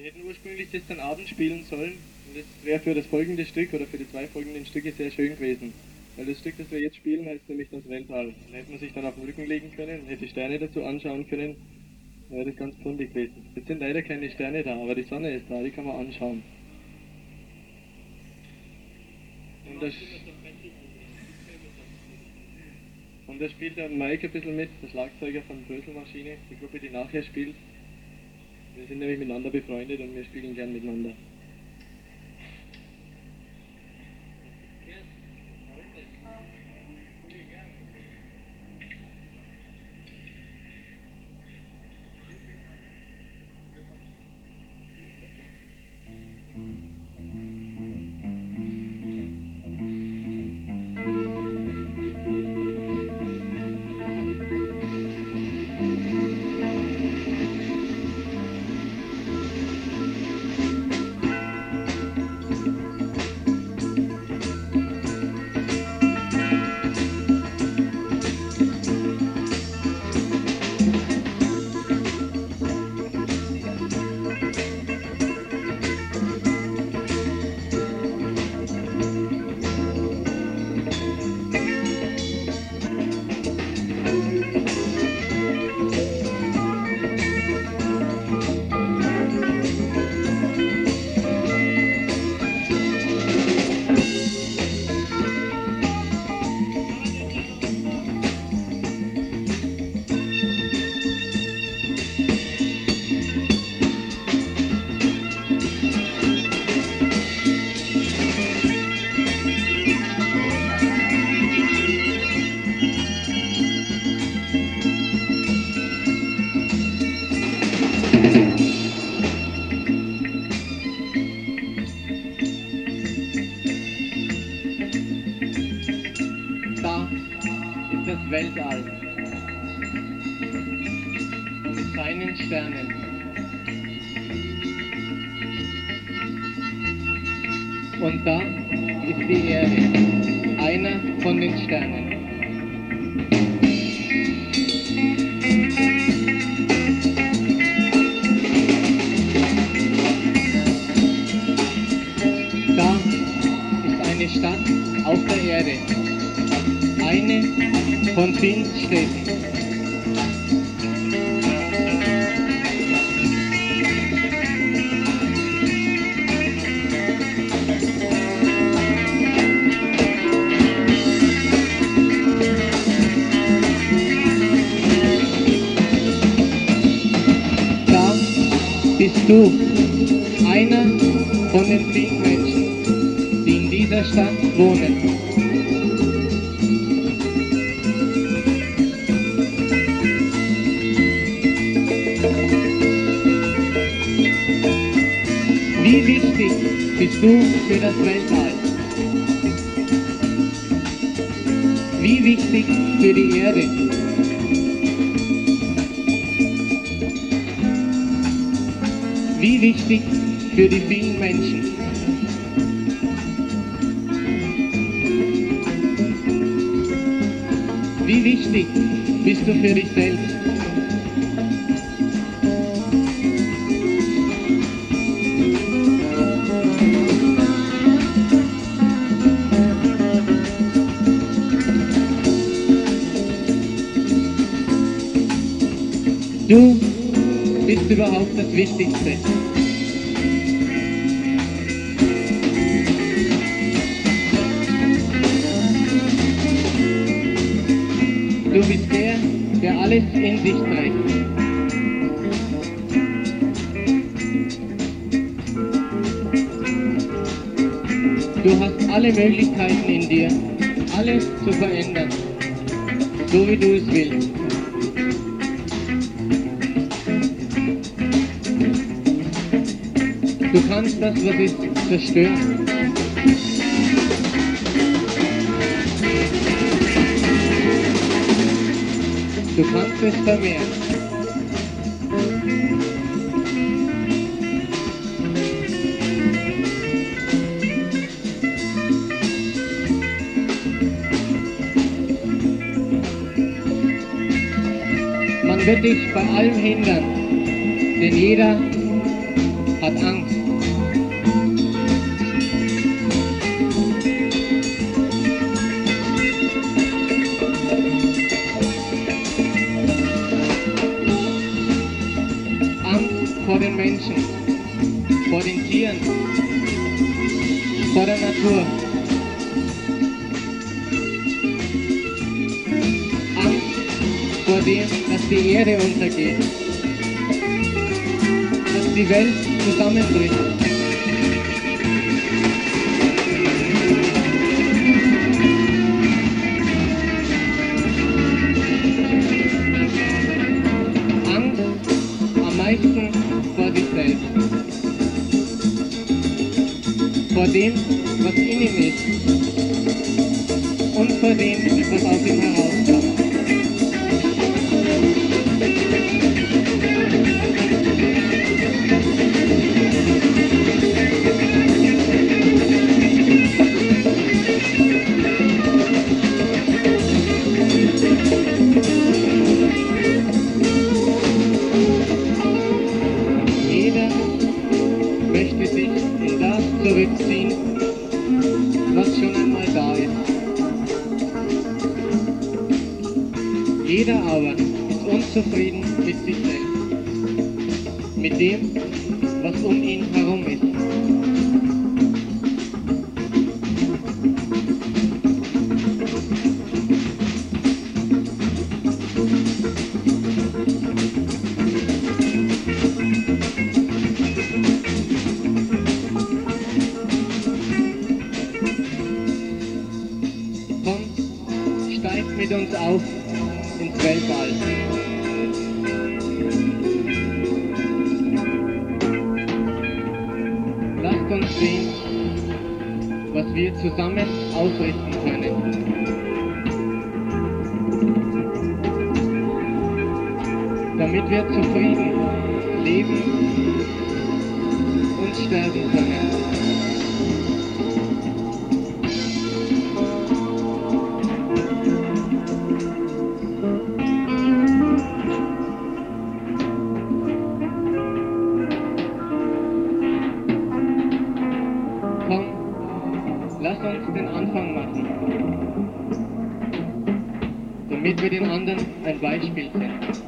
Wir hätten ursprünglich das dann abends spielen sollen und das wäre für das folgende Stück oder für die 2 folgenden Stücke sehr schön gewesen. Weil das Stück, das wir jetzt spielen, heißt nämlich das Weltall. Da hätte man sich dann auf den Rücken legen können, hätte Sterne dazu anschauen können, dann wäre das ganz fundig gewesen. Jetzt sind leider keine Sterne da, aber die Sonne ist da, die kann man anschauen. Und da spielt der Mike ein bisschen mit, der Schlagzeuger von Bröselmaschine, die Gruppe, die nachher spielt. Wir sind nämlich miteinander befreundet und wir spielen gern miteinander. Weltall mit seinen Sternen. Und da ist die Erde, einer von den Sternen. Da ist eine Stadt auf der Erde, eine von vielen Städten. Da bist du, einer von den vielen Menschen, die in dieser Stadt wohnen. Wie wichtig bist du für das Weltall? Wie wichtig für die Erde? Wie wichtig für die vielen Menschen? Wie wichtig bist du für dich selbst? Du bist überhaupt das Wichtigste. Du bist der alles in sich trägt. Du hast alle Möglichkeiten in dir, alles zu verändern, so wie du es willst. Du kannst das, was ist, zerstören. Du kannst es vermehren. Man wird dich bei allem hindern, denn jeder hat den Menschen, vor den Tieren, vor der Natur. Angst vor dem, dass die Erde untergeht, dass die Welt zusammenbricht. Vor sich selbst, vor dem, was in ihm ist und vor dem, was aus ihm herauskommt. Zurückziehen, was schon einmal da ist. Jeder aber ist unzufrieden mit sich selbst, mit dem, was um ihn herum ist. Steigt mit uns auf ins Weltall. Lasst uns sehen, was wir zusammen ausrichten können. Damit wir zufrieden leben und sterben können. Komm, lass uns den Anfang machen, damit wir den anderen ein Beispiel sind.